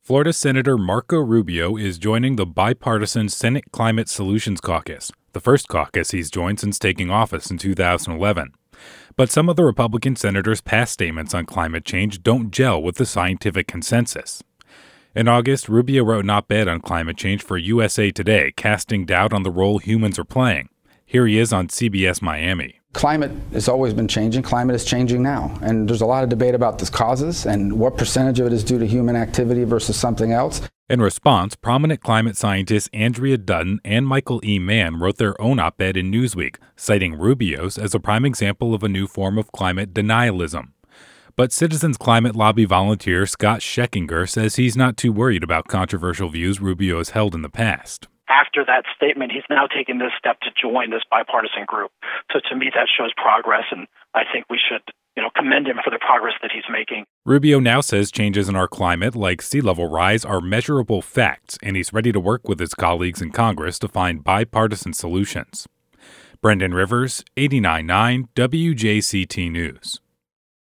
Florida Senator Marco Rubio is joining the bipartisan Senate Climate Solutions Caucus, the first caucus he's joined since taking office in 2011. But some of the Republican senators' past statements on climate change don't gel with the scientific consensus. In August, Rubio wrote an op-ed on climate change for USA Today, casting doubt on the role humans are playing. Here he is on CBS Miami. Climate has always been changing. Climate is changing now. And there's a lot of debate about the causes and what percentage of it is due to human activity versus something else. In response, prominent climate scientists Andrea Dutton and Michael E. Mann wrote their own op-ed in Newsweek, citing Rubio's as a prime example of a new form of climate denialism. But Citizens Climate Lobby volunteer Scott Scheckinger says he's not too worried about controversial views Rubio has held in the past. After that statement, he's now taken this step to join this bipartisan group. So to me, that shows progress, and I think we should, commend him for the progress that he's making. Rubio now says changes in our climate, like sea level rise, are measurable facts, and he's ready to work with his colleagues in Congress to find bipartisan solutions. Brendan Rivers, 89.9 WJCT News.